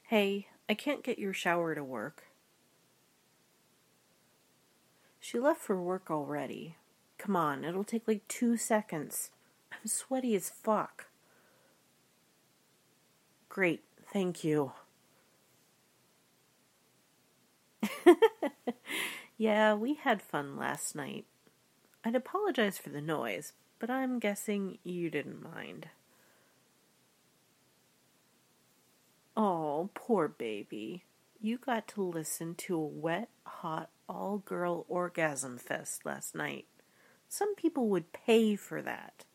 Hey, I can't get your shower to work. She left for work already. Come on, it'll take like 2 seconds. I'm sweaty as fuck. Great, thank you. Yeah, we had fun last night. I'd apologize for the noise, but I'm guessing you didn't mind. Oh, poor baby. You got to listen to a wet, hot, all-girl orgasm fest last night. Some people would pay for that.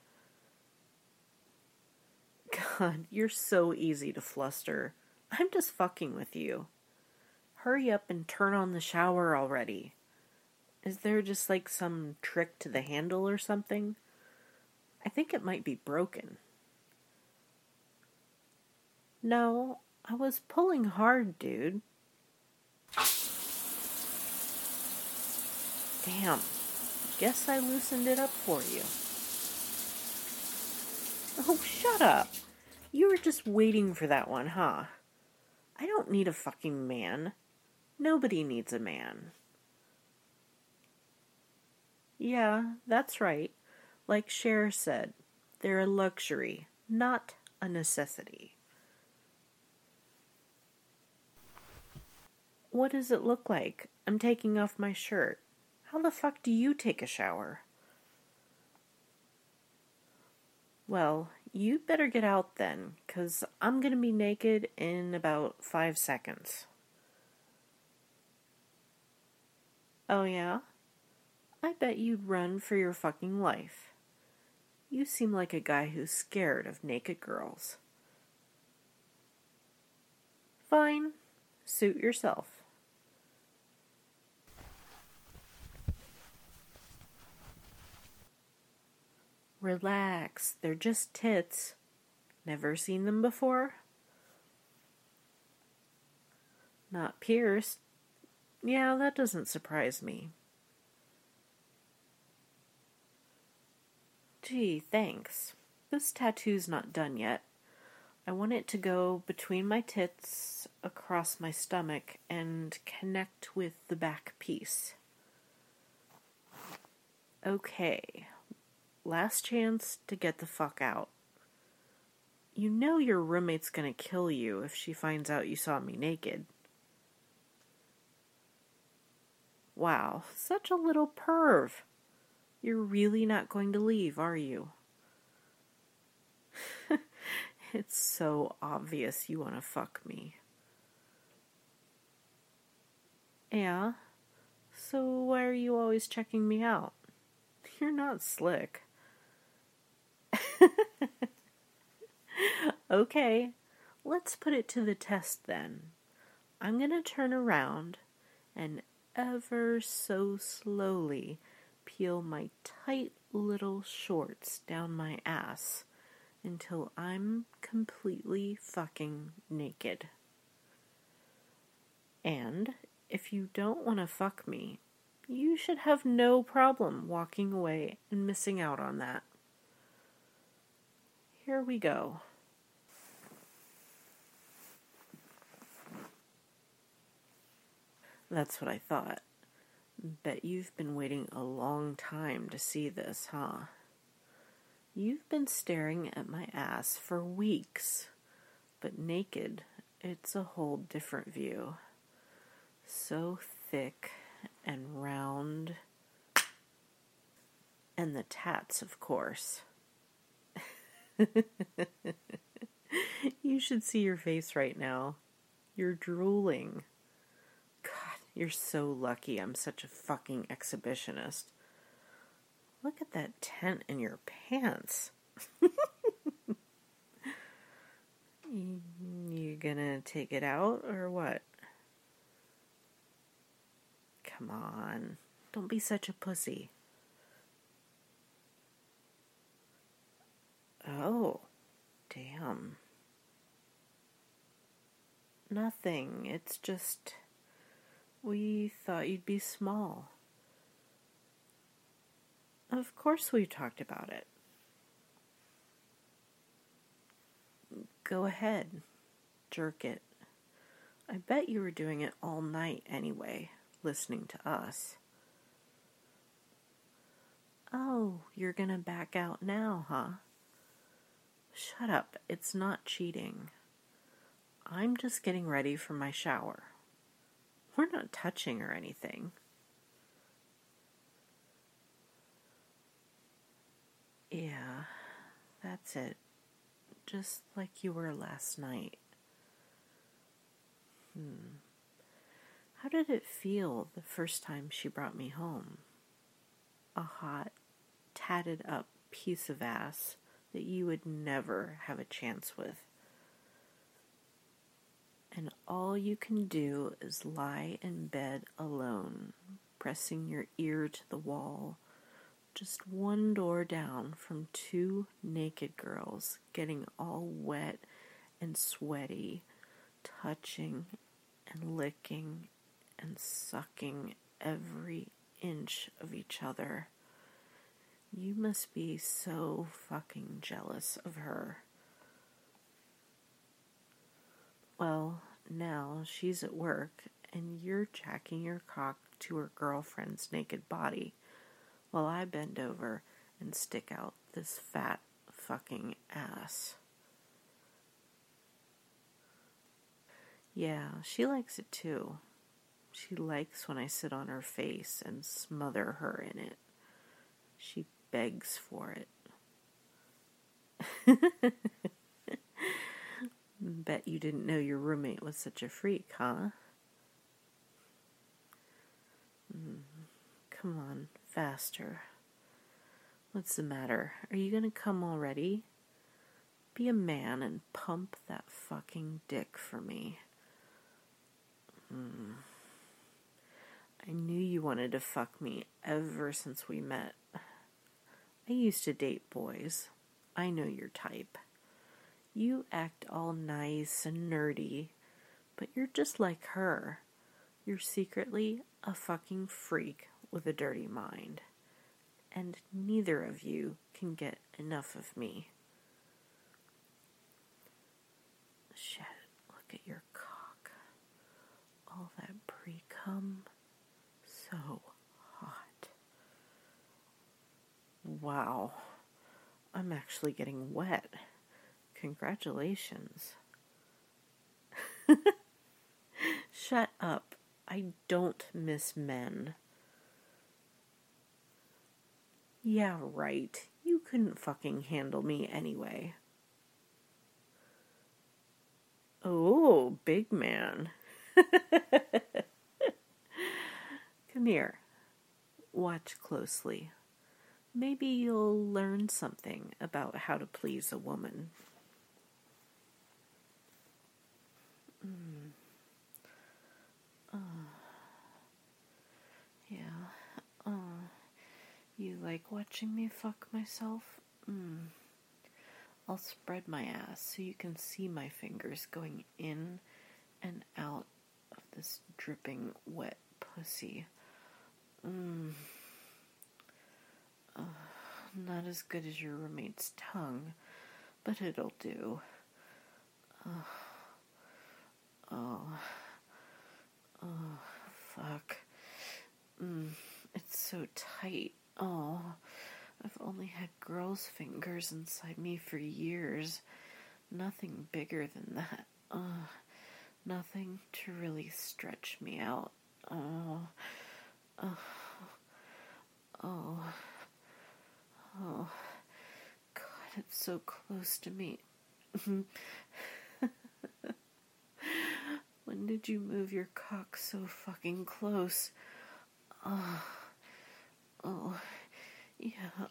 God, you're so easy to fluster. I'm just fucking with you. Hurry up and turn on the shower already. Is there just like some trick to the handle or something? I think it might be broken. No, I was pulling hard, dude. Damn. Guess I loosened it up for you. Oh, shut up. You were just waiting for that one, huh? I don't need a fucking man. Nobody needs a man. Yeah, that's right. Like Cher said, they're a luxury, not a necessity. What does it look like? I'm taking off my shirt. How the fuck do you take a shower? Well, you better get out then, 'cause I'm gonna be naked in about 5 seconds. Oh yeah? I bet you'd run for your fucking life. You seem like a guy who's scared of naked girls. Fine. Suit yourself. Relax, they're just tits. Never seen them before? Not pierced. Yeah, that doesn't surprise me. Gee, thanks. This tattoo's not done yet. I want it to go between my tits, across my stomach, and connect with the back piece. Okay. Last chance to get the fuck out. You know your roommate's gonna kill you if she finds out you saw me naked. Wow, such a little perv. You're really not going to leave, are you? It's so obvious you want to fuck me. Yeah? So why are you always checking me out? You're not slick. Okay, let's put it to the test then. I'm gonna turn around and ever so slowly peel my tight little shorts down my ass until I'm completely fucking naked. And if you don't want to fuck me, you should have no problem walking away and missing out on that. Here we go. That's what I thought. Bet you've been waiting a long time to see this, huh? You've been staring at my ass for weeks, but naked, it's a whole different view. So thick and round. And the tats, of course. You should see your face right now. You're drooling. God, you're so lucky I'm such a fucking exhibitionist. Look at that tent in your pants. You gonna take it out or what? Come on, don't be such a pussy. Oh, damn. Nothing, it's just we thought you'd be small. Of course we talked about it. Go ahead, jerk it. I bet you were doing it all night anyway, listening to us. Oh, you're gonna back out now, huh? Shut up, it's not cheating. I'm just getting ready for my shower. We're not touching or anything. Yeah, that's it. Just like you were last night. How did it feel the first time she brought me home? A hot, tatted up piece of ass that you would never have a chance with. And all you can do is lie in bed alone, pressing your ear to the wall, just one door down from two naked girls getting all wet and sweaty, touching and licking and sucking every inch of each other. You must be so fucking jealous of her. Well, now she's at work and you're jacking your cock to her girlfriend's naked body while I bend over and stick out this fat fucking ass. Yeah, she likes it too. She likes when I sit on her face and smother her in it. She begs for it. Bet you didn't know your roommate was such a freak, huh? Come on, faster. What's the matter? Are you gonna come already? Be a man and pump that fucking dick for me. I knew you wanted to fuck me ever since we met. I used to date boys. I know your type. You act all nice and nerdy, but you're just like her. You're secretly a fucking freak with a dirty mind. And neither of you can get enough of me. Shit, look at your cock. All that pre-cum. So hot. Wow. I'm actually getting wet. Congratulations. Shut up. I don't miss men. Yeah, right. You couldn't fucking handle me anyway. Oh, big man. Come here. Watch closely. Maybe you'll learn something about how to please a woman. Yeah. You like watching me fuck myself? I'll spread my ass so you can see my fingers going in and out of this dripping wet pussy. Not as good as your roommate's tongue, but it'll do. Fuck. It's so tight. Oh, I've only had girls' fingers inside me for years. Nothing bigger than that. Nothing to really stretch me out. God, it's so close to me. When did you move your cock so fucking close? Yeah.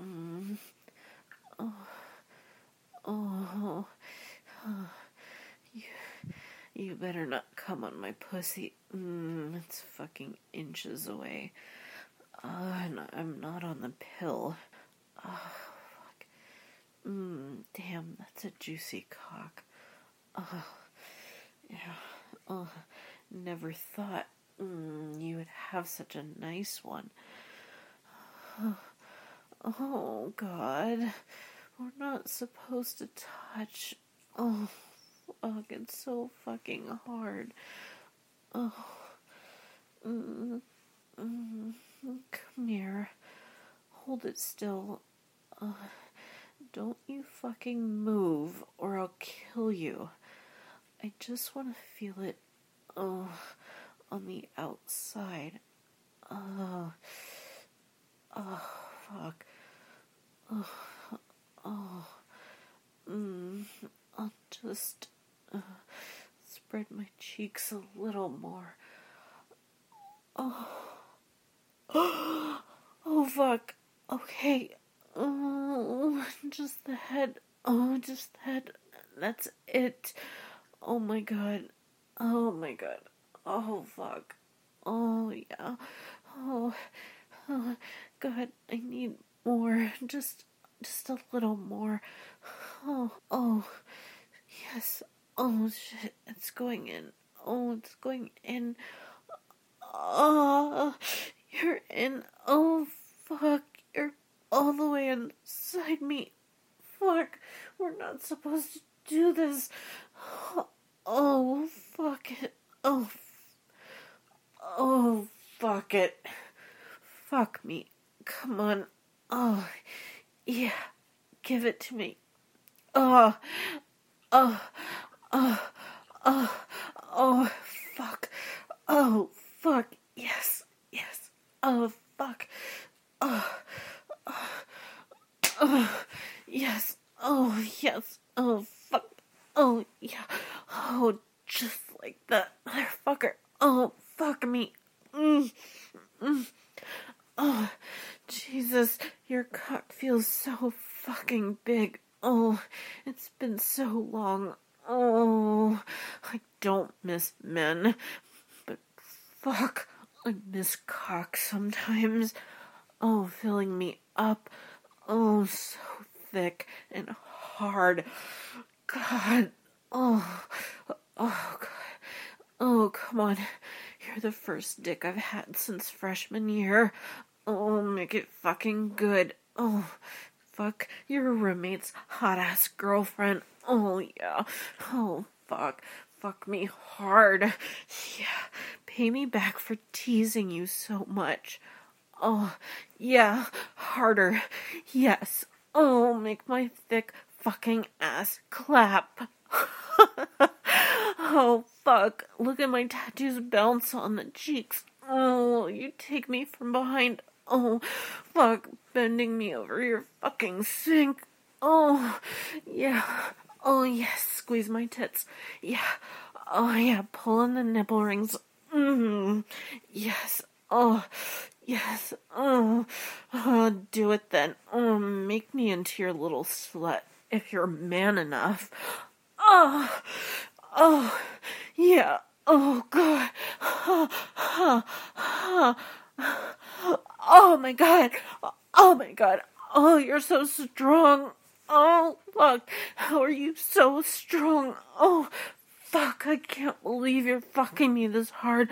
You better not come on my pussy. It's fucking inches away. And I'm not on the pill. Fuck. Damn, that's a juicy cock. Yeah. Never thought you would have such a nice one. Oh, God. We're not supposed to touch. Oh, fuck, it's so fucking hard. Oh. Come here. Hold it still. Don't you fucking move or I'll kill you. I just want to feel it, on the outside. Fuck. I'll just, spread my cheeks a little more. Oh, fuck. Okay. Oh, just the head. Oh, just the head. That's it. Oh my god. Oh my god. Oh, fuck. Oh, yeah. Oh, God, I need more. Just a little more. Oh, yes. Oh, shit. It's going in. Oh, it's going in. Oh, you're in. Oh, fuck. You're all the way inside me. Fuck. We're not supposed to do this. Oh, fuck it. Oh, fuck it. Fuck me. Come on. Oh, yeah. Give it to me. Oh, fuck. Oh, fuck. Yes. Oh, fuck. Yes. Oh, yes. Oh, fuck. Oh, yeah. Oh, just like that, motherfucker. Oh, fuck me. Oh, Jesus, your cock feels so fucking big. Oh, it's been so long. Oh, I don't miss men, but fuck, I miss cock sometimes. Oh, filling me up. Oh, so thick and hard. God. Oh, God. Oh, come on. You're the first dick I've had since freshman year. Oh, make it fucking good. Oh, fuck your roommate's hot-ass girlfriend. Oh, yeah. Oh, fuck. Fuck me hard. Yeah. Pay me back for teasing you so much. Oh, yeah. Harder. Yes. Oh, make my thick fucking ass clap. Oh, fuck. Look at my tattoos bounce on the cheeks. Oh, you take me from behind. Oh, fuck. Bending me over your fucking sink. Oh, yeah. Oh, yes. Squeeze my tits. Yeah. Oh, yeah. Pull on the nipple rings. Yes. Oh, yes. Oh, do it then. Oh, make me into your little slut if you're man enough. Oh, yeah. Oh, God. Oh, my God. Oh, my God. Oh, you're so strong. Oh, fuck. How are you so strong? Oh, fuck. I can't believe you're fucking me this hard.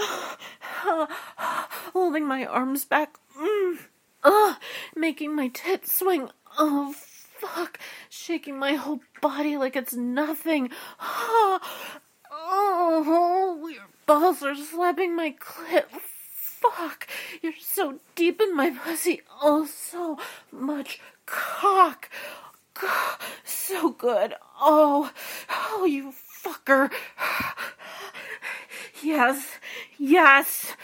Holding my arms back. Making my tits swing. Oh, fuck. Shaking my whole body like it's nothing. Oh, your balls are slapping my clit. Fuck. You're so deep in my pussy. Oh, so much cock. God, so good. Oh, you fucker. Yes.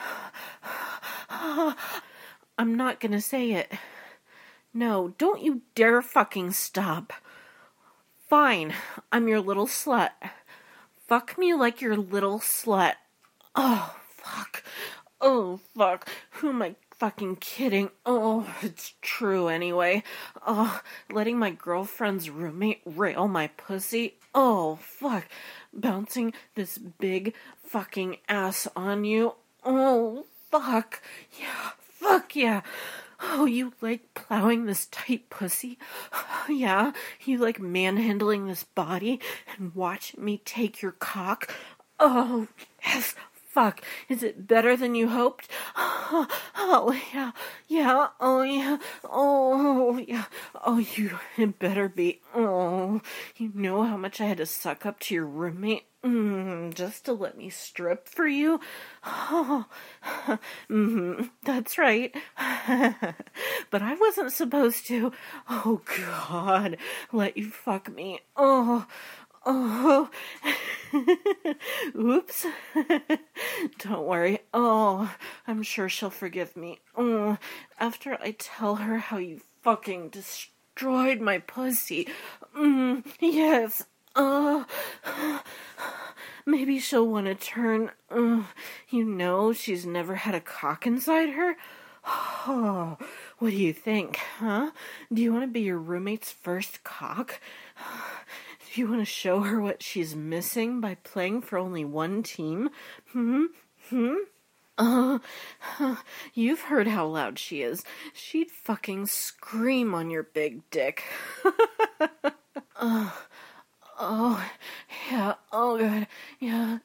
I'm not gonna say it. No, don't you dare fucking stop. Fine, I'm your little slut. Fuck me like your little slut. Oh, fuck. Oh, fuck. Who am I fucking kidding? Oh, it's true anyway. Oh, letting my girlfriend's roommate rail my pussy. Oh, fuck. Bouncing this big fucking ass on you. Oh, fuck. Yeah, fuck yeah. Oh, you like plowing this tight pussy? Yeah, you like manhandling this body and watching me take your cock? Oh, yes, fuck? Is it better than you hoped? Oh, yeah, yeah, oh, yeah, oh, yeah, oh, it better be. Oh, you know how much I had to suck up to your roommate? Just to let me strip for you? Oh, that's right. But I wasn't supposed to. Oh, God, let you fuck me. Oh, oops. Don't worry. Oh, I'm sure she'll forgive me. Oh, after I tell her how you fucking destroyed my pussy. Yes. Maybe she'll want to turn. She's never had a cock inside her. Oh, what do you think, huh? Do you want to be your roommate's first cock? Do you want to show her what she's missing by playing for only one team? You've heard how loud she is. She'd fucking scream on your big dick. Oh, yeah, oh, God, yeah.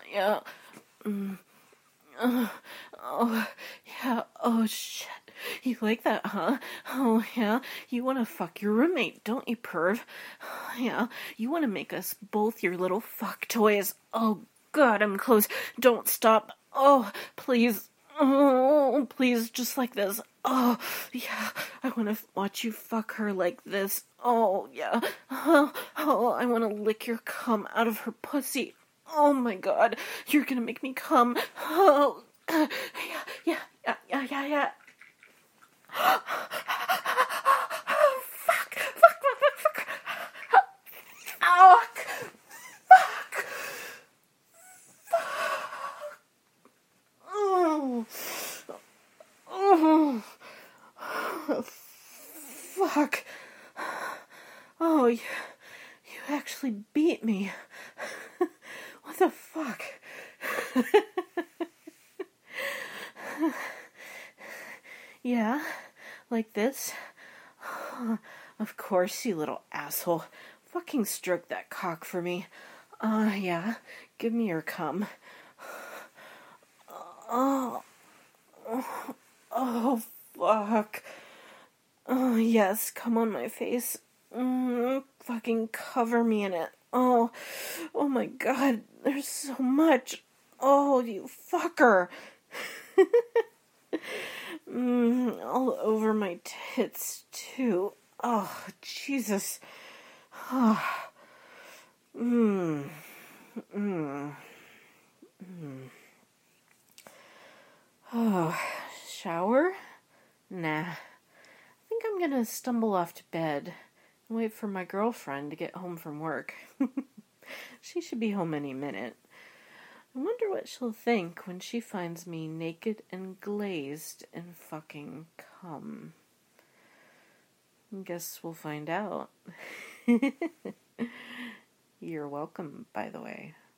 Oh, yeah, oh, shit. You like that, huh? Oh, yeah. You want to fuck your roommate, don't you, perv? Yeah, you want to make us both your little fuck toys. Oh, God, I'm close. Don't stop. Oh, please. Oh, please, just like this. Oh, yeah, I want to watch you fuck her like this. Oh, yeah. Oh, I want to lick your cum out of her pussy. Oh, my God, you're gonna make me cum. Oh, yeah. Fuck. Oh, fuck. Oh. Fuck. Oh, you actually beat me. What the fuck? Yeah, like this? Of course, you little asshole. Fucking stroke that cock for me. Yeah. Give me your cum. Oh, fuck. Oh, yes, come on my face. Fucking cover me in it. Oh my God, there's so much. Oh, you fucker. All over my tits, too. Oh, Jesus. Oh. Oh, shower? Nah. I think I'm gonna stumble off to bed and wait for my girlfriend to get home from work. She should be home any minute. I wonder what she'll think when she finds me naked and glazed in fucking cum. Guess we'll find out. You're welcome, by the way.